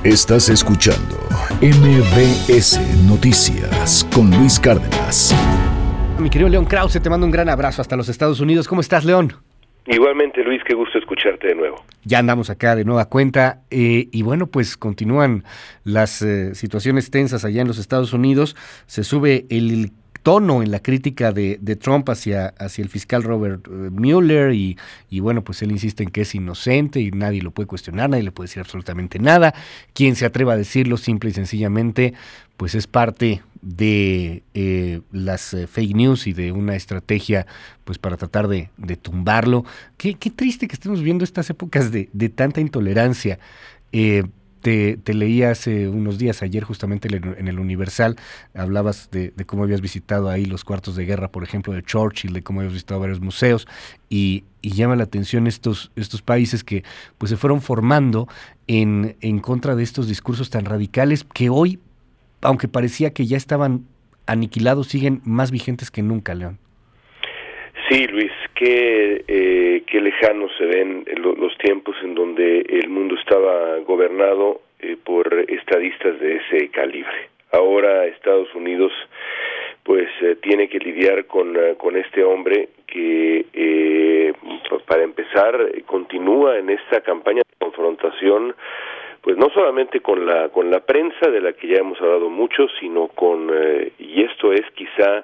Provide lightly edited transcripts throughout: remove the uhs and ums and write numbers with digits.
Estás escuchando MBS Noticias con Luis Cárdenas. Mi querido León Krause, te mando un gran abrazo hasta los Estados Unidos. ¿Cómo estás, León? Igualmente, Luis, qué gusto escucharte de nuevo. Ya andamos acá de nueva cuenta y bueno, pues continúan las situaciones tensas allá en los Estados Unidos. Se sube el tono en la crítica de Trump hacia el fiscal Robert Mueller y bueno, pues él insiste en que es inocente y nadie lo puede cuestionar, nadie le puede decir absolutamente nada. Quien se atreva a decirlo simple y sencillamente, pues es parte de las fake news y de una estrategia pues para tratar de tumbarlo. Qué triste que estemos viendo estas épocas de tanta intolerancia. Te leí hace unos días, ayer justamente en el Universal, hablabas de cómo habías visitado ahí los cuartos de guerra, por ejemplo, de Churchill, de cómo habías visitado varios museos, y llama la atención estos países que pues se fueron formando en contra de estos discursos tan radicales que hoy, aunque parecía que ya estaban aniquilados, siguen más vigentes que nunca, León. Sí, Luis, qué lejanos se ven los tiempos en donde el mundo estaba gobernado por estadistas de ese calibre. Ahora Estados Unidos pues tiene que lidiar con este hombre que para empezar continúa en esta campaña de confrontación, pues no solamente con la prensa, de la que ya hemos hablado mucho, sino y esto es quizá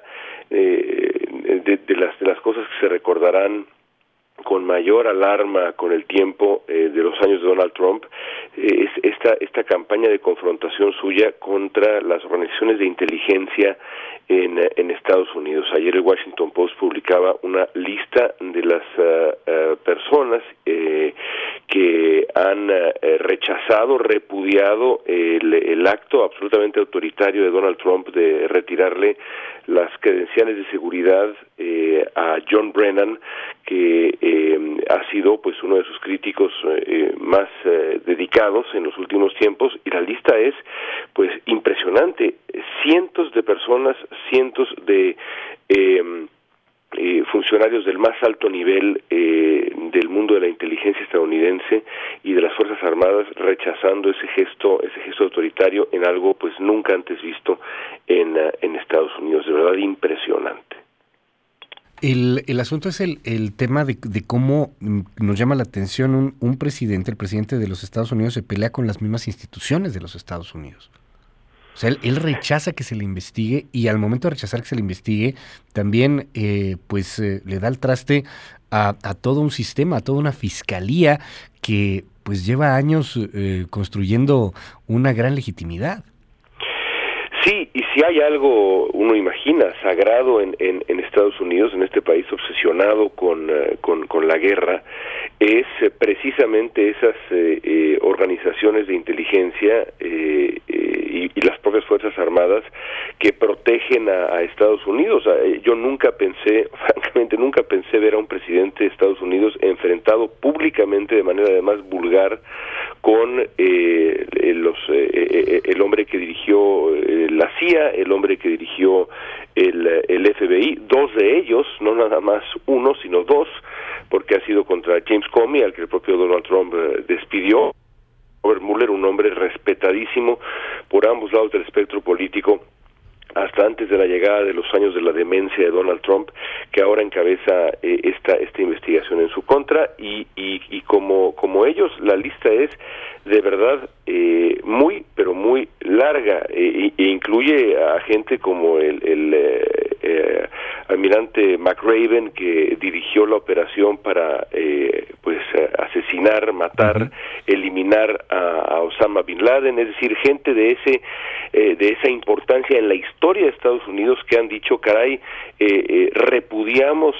de las cosas que se recordarán con mayor alarma con el tiempo de los años de Donald Trump, es esta campaña de confrontación suya contra las organizaciones de inteligencia en Estados Unidos. Ayer el Washington Post publicaba una lista de las personas que han repudiado el acto absolutamente autoritario de Donald Trump de retirarle las credenciales de seguridad a John Brennan, que ha sido pues uno de sus críticos más dedicados en los últimos tiempos, y la lista es pues impresionante. Cientos de personas, cientos de funcionarios del más alto nivel del mundo de la inteligencia estadounidense y de las Fuerzas Armadas rechazando ese gesto autoritario en algo pues nunca antes visto en Estados Unidos. De verdad impresionante. El asunto es el tema de cómo nos llama la atención el presidente de los Estados Unidos se pelea con las mismas instituciones de los Estados Unidos. O sea, él rechaza que se le investigue y al momento de rechazar que se le investigue también le da el traste a todo un sistema, a toda una fiscalía que pues lleva años construyendo una gran legitimidad. Sí, y si hay algo, uno imagina, sagrado en Estados Unidos, en este país obsesionado con la guerra, es precisamente esas organizaciones de inteligencia y las propias Fuerzas Armadas que protegen a Estados Unidos. Yo francamente nunca pensé ver a un presidente de Estados Unidos enfrentado públicamente de manera además vulgar con el hombre que dirigió la CIA, el hombre que dirigió el FBI, dos de ellos, no nada más uno, sino dos, porque ha sido contra James Comey, al que el propio Donald Trump despidió. Robert Mueller, un hombre respetadísimo por ambos lados del espectro político, hasta antes de la llegada de los años de la demencia de Donald Trump, que ahora encabeza esta investigación en su contra, y como ellos, la lista es de verdad muy, pero muy larga, e incluye a gente como el almirante McRaven, que dirigió la operación para asesinar, matar, eliminar a Osama Bin Laden, es decir, gente de esa importancia en la historia de Estados Unidos que han dicho, caray, repudiamos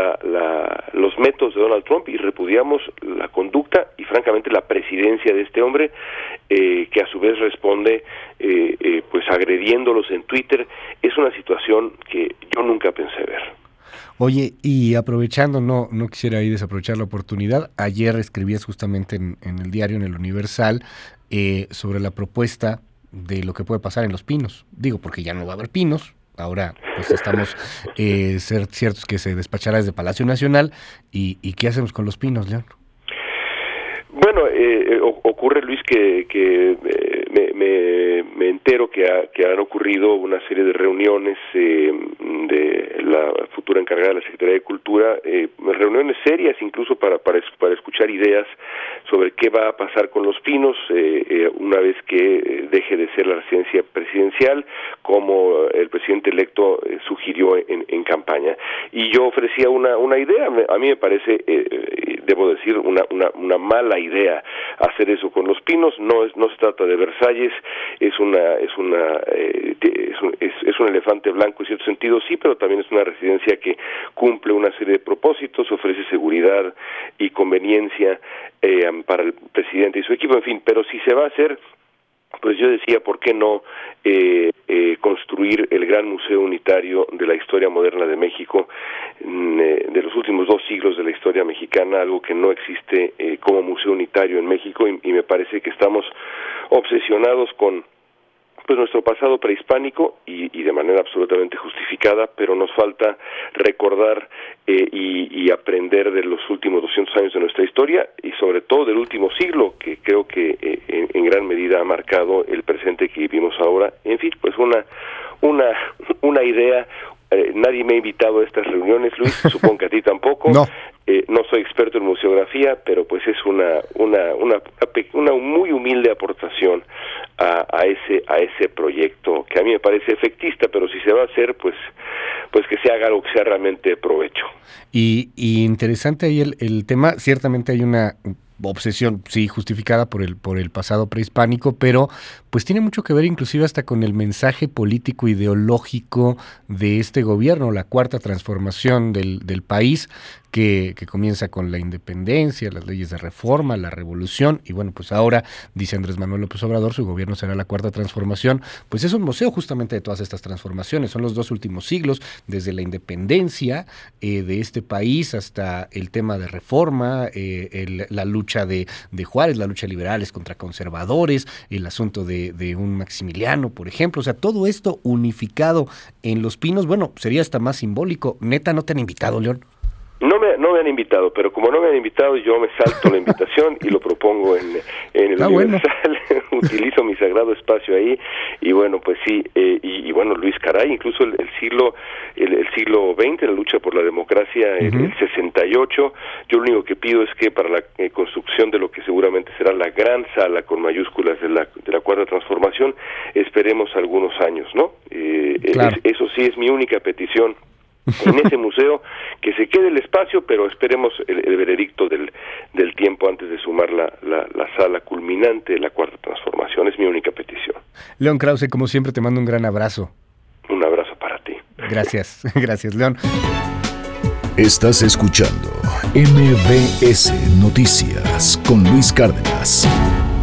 los métodos de Donald Trump y repudiamos la conducta y francamente la presidencia de este hombre, que a su vez responde pues agrediéndolos en Twitter. Es una situación que yo nunca pensé ver. Oye, y aprovechando, no quisiera ahí desaprovechar la oportunidad, ayer escribías justamente en el diario, en el Universal, sobre la propuesta de lo que puede pasar en Los Pinos. Digo, porque ya no va a haber pinos, ahora pues estamos ser ciertos que se despachará desde Palacio Nacional, y ¿qué hacemos con Los Pinos, León? Bueno, ocurre, Luis, que me entero que han ocurrido una serie de reuniones de la futura encargada de la Secretaría de Cultura, reuniones serias incluso para escuchar ideas sobre qué va a pasar con Los Pinos una vez que deje de ser la residencia presidencial, como el presidente electo sugirió en campaña. Y yo ofrecía una idea. A mí me parece, debo decir, una mala idea hacer eso con Los Pinos. No se trata de Versalles, es un elefante blanco en cierto sentido, sí, pero también es una residencia que cumple una serie de propósitos, ofrece seguridad y conveniencia para el presidente y su equipo, en fin. Pero si se va a hacer, pues yo decía, ¿por qué no construir el gran museo unitario de la historia moderna de México, de los últimos 2 siglos de la historia mexicana, algo que no existe como museo unitario en México, y me parece que estamos obsesionados con pues nuestro pasado prehispánico y de manera absolutamente justificada, pero nos falta recordar y aprender de los últimos 200 años de nuestra historia y sobre todo del último siglo, que creo que en gran medida ha marcado el presente que vivimos ahora. En fin, pues una idea. Nadie me ha invitado a estas reuniones, Luis, supongo que a ti tampoco. No. No soy experto en museografía, pero pues es una muy humilde aportación a ese proyecto, que a mí me parece efectista, pero si se va a hacer, pues que se haga algo que sea realmente de provecho. Y interesante ahí el tema. Ciertamente hay una obsesión, sí, justificada por el pasado prehispánico, pero pues tiene mucho que ver inclusive hasta con el mensaje político ideológico de este gobierno, la cuarta transformación del país, que comienza con la independencia, las leyes de reforma, la revolución, y bueno, pues ahora, dice Andrés Manuel López Obrador, su gobierno será la cuarta transformación. Pues es un museo justamente de todas estas transformaciones, son los 2 últimos siglos, desde la independencia de este país hasta el tema de reforma, la lucha de Juárez, la lucha de liberales contra conservadores, el asunto de un Maximiliano, por ejemplo. O sea, todo esto unificado en Los Pinos. Bueno, sería hasta más simbólico. Neta, ¿no te han invitado, León? No me han invitado, pero como no me han invitado, yo me salto la invitación y lo propongo en el Universal. Bueno. Utilizo mi sagrado espacio ahí, y bueno, pues sí, y bueno, Luis, caray, incluso el siglo XX, la lucha por la democracia, el 68, yo lo único que pido es que para la construcción de lo que seguramente será la gran sala con mayúsculas de la cuarta transformación, esperemos algunos años, ¿no? Claro. Eso sí es mi única petición en ese museo, que se quede el espacio, pero esperemos el veredicto del tiempo antes de sumar la sala culminante de la cuarta transformación. Es mi única petición. León Krause, como siempre, te mando un gran abrazo. Un abrazo para ti. Gracias, gracias, León. Estás escuchando MBS Noticias con Luis Cárdenas.